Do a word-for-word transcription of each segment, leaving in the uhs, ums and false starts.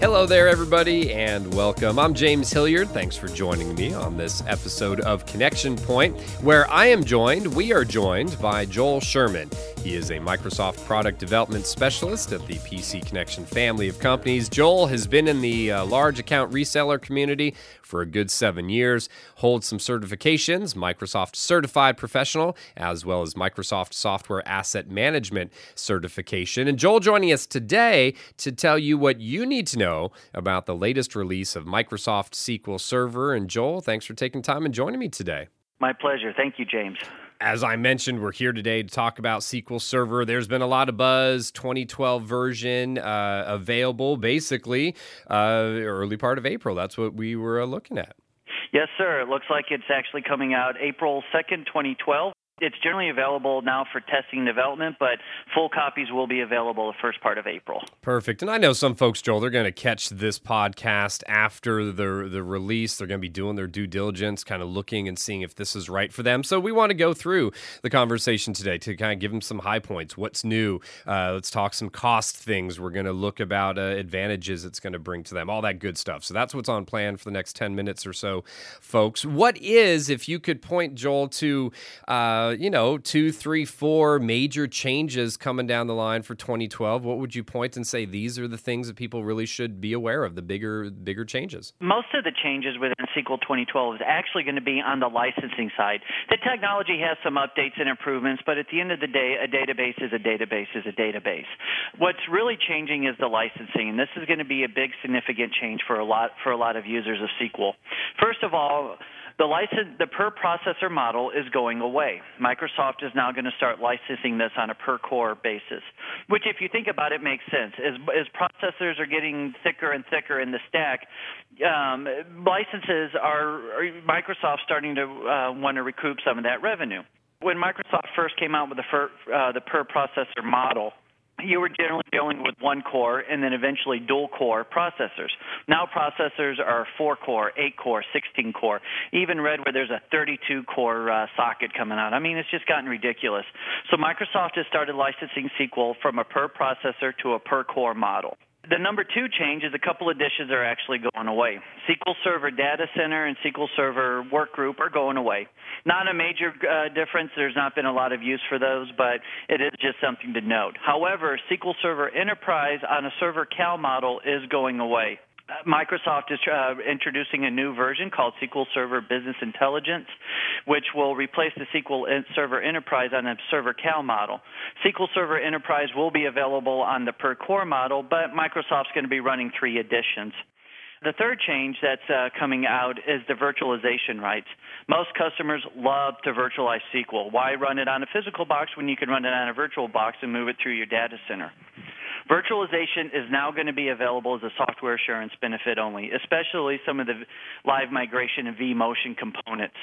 Hello there, everybody, and welcome. I'm James Hilliard. Thanks for joining me on this episode of Connection Point, where I am joined, we are joined by Joel Sherman. He is a Microsoft product development specialist at the P C Connection family of companies. Joel has been in the uh, large account reseller community for a good seven years, holds some certifications, Microsoft Certified Professional, as well as Microsoft Software Asset Management certification. And Joel joining us today to tell you what you need to know about the latest release of Microsoft S Q L Server. And Joel, thanks for taking time and joining me today. My pleasure. Thank you, James. As I mentioned, we're here today to talk about S Q L Server. There's been a lot of buzz, twenty twelve version uh, available basically uh, early part of April. That's what we were uh, looking at. Yes, sir. It looks like it's actually coming out April second, twenty twelve. It's generally available now for testing and development, but full copies will be available the first part of April. Perfect. And I know some folks, Joel, they're going to catch this podcast after the the release. They're going to be doing their due diligence, kind of looking and seeing if this is right for them. So we want to go through the conversation today to kind of give them some high points. What's new? Uh, let's talk some cost things. We're going to look about uh, advantages it's going to bring to them, all that good stuff. So that's what's on plan for the next ten minutes or so, folks. What is, if you could point, Joel, to... Uh, you know, two, three, four major changes coming down the line for twenty twelve. What would you point and say these are the things that people really should be aware of, the bigger bigger changes? Most of the changes within S Q L twenty twelve is actually going to be on the licensing side. The technology has some updates and improvements, but at the end of the day, a database is a database is a database. What's really changing is the licensing, and this is going to be a big, significant change for a lot for a lot of users of S Q L. First of all, The license, the per processor model is going away. Microsoft is now going to start licensing this on a per core basis, which, if you think about it, makes sense. As, as processors are getting thicker and thicker in the stack, um, licenses are, are Microsoft starting to uh, want to recoup some of that revenue. When Microsoft first came out with the, fir, uh, the per processor model, you were generally dealing with one core and then eventually dual core processors. Now processors are four core, eight core, sixteen core, even read where there's a thirty-two core uh, socket coming out. I mean, it's just gotten ridiculous. So Microsoft has started licensing S Q L from a per processor to a per core model. The number two change is a couple of dishes are actually going away. S Q L Server Data Center and S Q L Server Workgroup are going away. Not a major uh, difference. There's not been a lot of use for those, but it is just something to note. However, S Q L Server Enterprise on a Server Cal model is going away. Microsoft is uh, introducing a new version called S Q L Server Business Intelligence, which will replace the S Q L Server Enterprise on a Server Cal model. S Q L Server Enterprise will be available on the per core model, but Microsoft's going to be running three editions. The third change that's uh, coming out is the virtualization rights. Most customers love to virtualize S Q L. Why run it on a physical box when you can run it on a virtual box and move it through your data center? Virtualization is now going to be available as a software assurance benefit only, especially some of the live migration and vMotion components.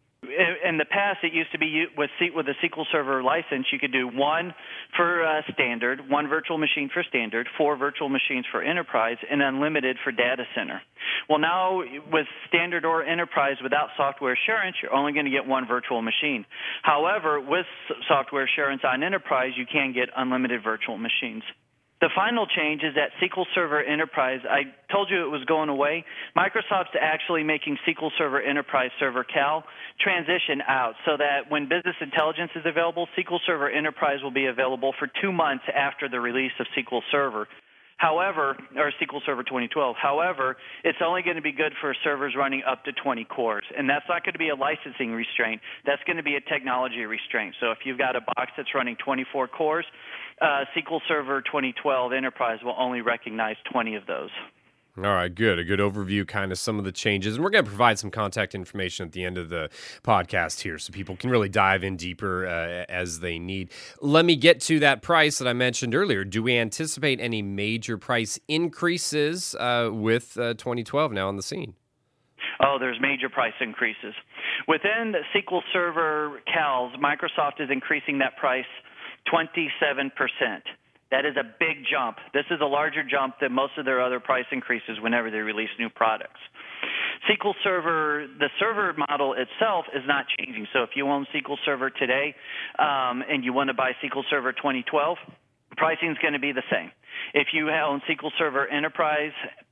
In the past, it used to be with with a S Q L Server license, you could do one for uh, standard, one virtual machine for standard, four virtual machines for enterprise, and unlimited for data center. Well, now with standard or enterprise without software assurance, you're only going to get one virtual machine. However, with software assurance on enterprise, you can get unlimited virtual machines. The final change is that S Q L Server Enterprise, I told you it was going away. Microsoft's actually making S Q L Server Enterprise Server Cal transition out so that when Business Intelligence is available, S Q L Server Enterprise will be available for two months after the release of S Q L Server. However, or S Q L Server twenty twelve. However, it's only going to be good for servers running up to twenty cores, and that's not going to be a licensing restraint. That's going to be a technology restraint. So if you've got a box that's running twenty-four cores, uh, S Q L Server twenty twelve Enterprise will only recognize twenty of those. All right, good. A good overview, kind of some of the changes. And we're going to provide some contact information at the end of the podcast here so people can really dive in deeper uh, as they need. Let me get to that price that I mentioned earlier. Do we anticipate any major price increases uh, with uh, twenty twelve now on the scene? Oh, there's major price increases. Within the S Q L Server Cals, Microsoft is increasing that price twenty-seven percent. That is a big jump. This is a larger jump than most of their other price increases whenever they release new products. S Q L Server, the server model itself is not changing. So if you own S Q L Server today um, and you want to buy S Q L Server twenty twelve, pricing is going to be the same. If you own S Q L Server Enterprise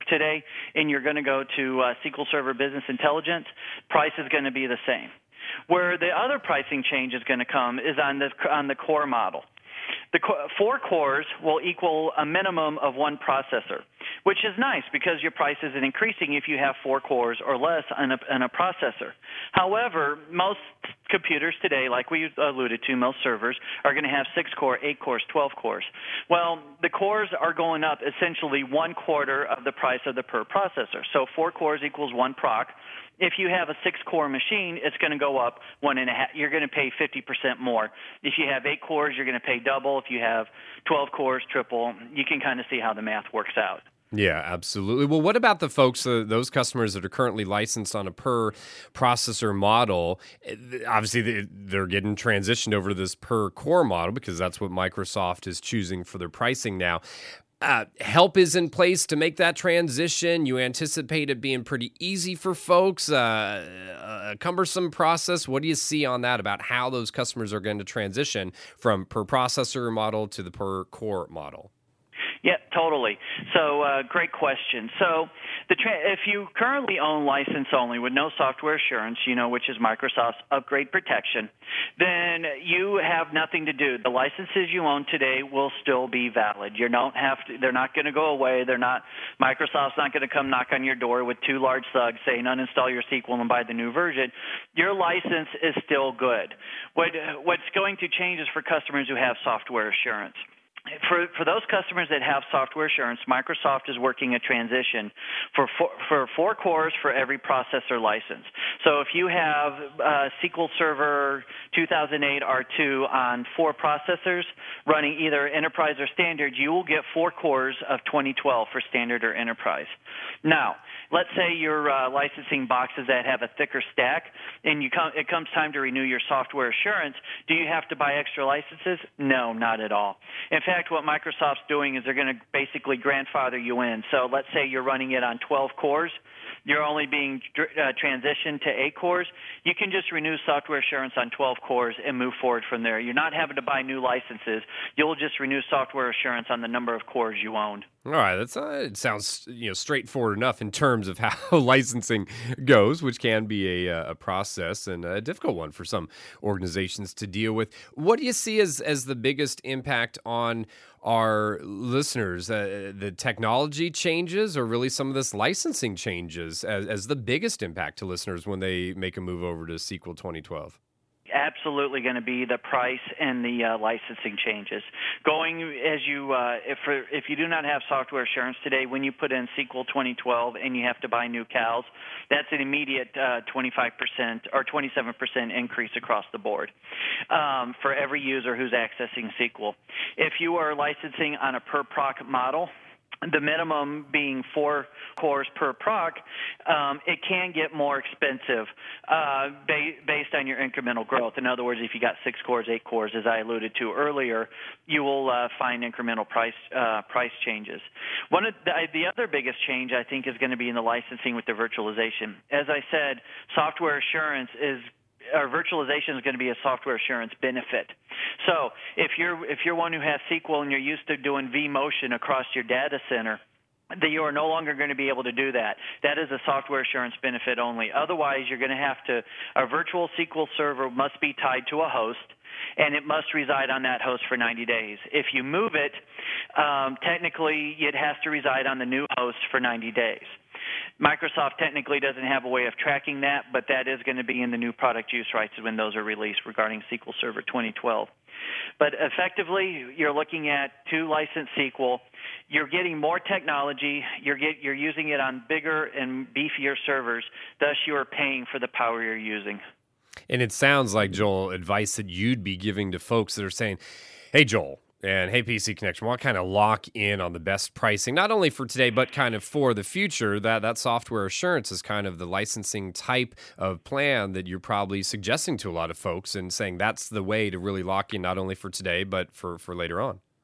today and you're going to go to uh, S Q L Server Business Intelligence, price is going to be the same. Where the other pricing change is going to come is on the on the core model. The co- four cores will equal a minimum of one processor, which is nice because your price isn't increasing if you have four cores or less on a, on a processor. However, most computers today, like we alluded to, most servers are going to have six core, eight cores, twelve cores. Well, the cores are going up essentially one quarter of the price of the per processor. So four cores equals one proc. If you have a six-core machine, it's going to go up one and a half. You're going to pay fifty percent more. If you have eight cores, you're going to pay double. If you have twelve cores, triple. You can kind of see how the math works out. Yeah, absolutely. Well, what about the folks, uh, those customers that are currently licensed on a per processor model? Obviously, they're getting transitioned over to this per core model because that's what Microsoft is choosing for their pricing now. Uh, help is in place to make that transition. You anticipate it being pretty easy for folks, uh, a cumbersome process. What do you see on that about how those customers are going to transition from per processor model to the per core model? Yeah, totally. So, uh, great question. So, the tra- if you currently own license only with no software assurance, you know, which is Microsoft's upgrade protection, then you have nothing to do. The licenses you own today will still be valid. You don't have to. They're not going to go away. They're not. Microsoft's not going to come knock on your door with two large thugs saying uninstall your S Q L and buy the new version. Your license is still good. What what's going to change is for customers who have software assurance. For for those customers that have software assurance, Microsoft is working a transition for four, for four cores for every processor license. So if you have uh, S Q L Server two thousand eight R two on four processors running either enterprise or standard, you will get four cores of twenty twelve for standard or enterprise. Now, let's say you're uh, licensing boxes that have a thicker stack, and you come, it comes time to renew your software assurance. Do you have to buy extra licenses? No, not at all. In fact, what Microsoft's doing is they're going to basically grandfather you in. So let's say you're running it on twelve cores. You're only being uh, transitioned to eight cores. You can just renew software assurance on twelve cores and move forward from there. You're not having to buy new licenses. You'll just renew software assurance on the number of cores you owned. All right, that's uh, it sounds you know straightforward enough in terms of how licensing goes, which can be a, a process and a difficult one for some organizations to deal with. What do you see as as the biggest impact on our listeners? Uh, the technology changes, or really some of this licensing changes as, as the biggest impact to listeners when they make a move over to S Q L twenty twelve? Absolutely going to be the price and the uh, licensing changes. Going as you, uh, if for, if you do not have software assurance today, when you put in S Q L twenty twelve and you have to buy new C A Ls, that's an immediate uh, twenty-five percent or twenty-seven percent increase across the board um, for every user who's accessing S Q L. If you are licensing on a per proc model, the minimum being four cores per proc, um, it can get more expensive uh, ba- based on your incremental growth. In other words, if you got six cores, eight cores, as I alluded to earlier, you will uh, find incremental price uh, price changes. One of the, the other biggest change, I think, is going to be in the licensing with the virtualization. As I said, software assurance is Our virtualization is going to be a software assurance benefit. So if you're if you're one who has S Q L and you're used to doing vMotion across your data center, that you are no longer going to be able to do that. That is a software assurance benefit only. Otherwise, you're going to have to, a virtual S Q L server must be tied to a host, and it must reside on that host for ninety days. If you move it, um, technically it has to reside on the new host for ninety days. Microsoft technically doesn't have a way of tracking that, but that is going to be in the new product use rights when those are released regarding S Q L Server twenty twelve. But effectively, you're looking at two licensed S Q L. You're getting more technology. You're get, you're using it on bigger and beefier servers. Thus, you are paying for the power you're using. And it sounds like, Joel, advice that you'd be giving to folks that are saying, hey, Joel, and hey, P C Connection, we want to kind of lock in on the best pricing, not only for today, but kind of for the future. That that software assurance is kind of the licensing type of plan that you're probably suggesting to a lot of folks and saying that's the way to really lock in not only for today, but for, for later on.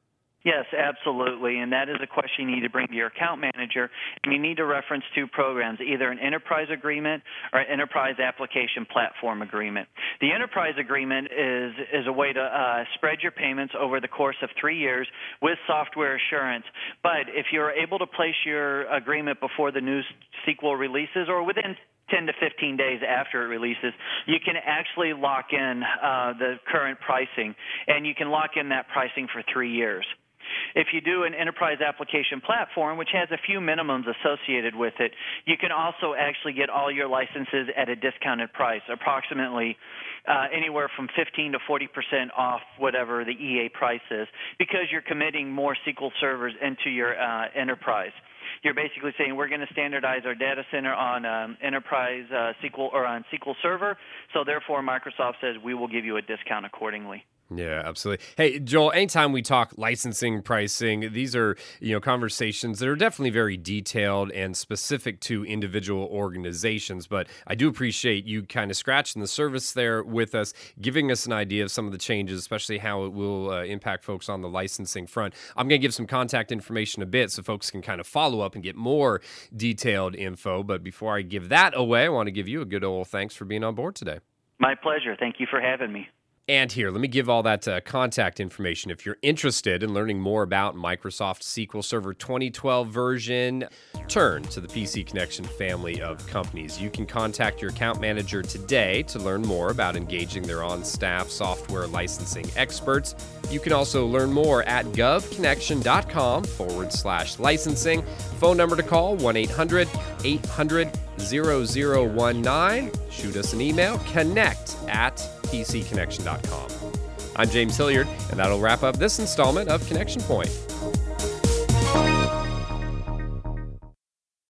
Yes, absolutely, and that is a question you need to bring to your account manager, and you need to reference two programs, either an enterprise agreement or an enterprise application platform agreement. The enterprise agreement is, is a way to uh, spread your payments over the course of three years with software assurance, but if you're able to place your agreement before the new S Q L releases or within ten to fifteen days after it releases, you can actually lock in uh, the current pricing, and you can lock in that pricing for three years. If you do an enterprise application platform, which has a few minimums associated with it, you can also actually get all your licenses at a discounted price, approximately uh, anywhere from fifteen to forty percent off whatever the E A price is, because you're committing more S Q L servers into your uh, enterprise. You're basically saying we're going to standardize our data center on um, enterprise uh, S Q L or on S Q L Server, so therefore Microsoft says we will give you a discount accordingly. Yeah, absolutely. Hey, Joel, anytime we talk licensing, pricing, these are, you know, conversations that are definitely very detailed and specific to individual organizations, but I do appreciate you kind of scratching the surface there with us, giving us an idea of some of the changes, especially how it will uh, impact folks on the licensing front. I'm going to give some contact information a bit so folks can kind of follow up and get more detailed info, but before I give that away, I want to give you a good old thanks for being on board today. My pleasure. Thank you for having me. And here, let me give all that uh, contact information. If you're interested in learning more about Microsoft S Q L Server twenty twelve version, turn to the P C Connection family of companies. You can contact your account manager today to learn more about engaging their on-staff software licensing experts. You can also learn more at govconnection.com forward slash licensing. Phone number to call, one eight hundred eight hundred zero zero one nine. Shoot us an email, connect at p c connection dot com. I'm James Hilliard, and that'll wrap up this installment of Connection Point.